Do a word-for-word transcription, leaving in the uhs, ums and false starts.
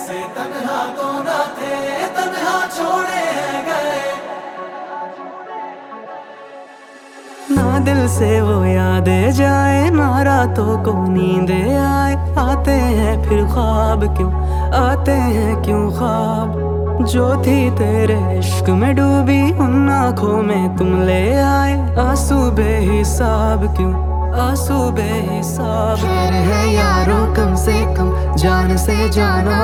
ऐसे तन्हा तो ना थे, तन्हा छोड़े गए। ना दिल से वो यादें जाए, ना रातों को नींदे आए। आते हैं फिर ख्वाब क्यों, आते हैं क्यों ख्वाब। जो थी तेरे इश्क में डूबी, उन आँखों में तुम ले आए। आंसू बेहिसाब क्यों, आंसू बेहिसाब। खैर है यारों कम से कम जान से जाना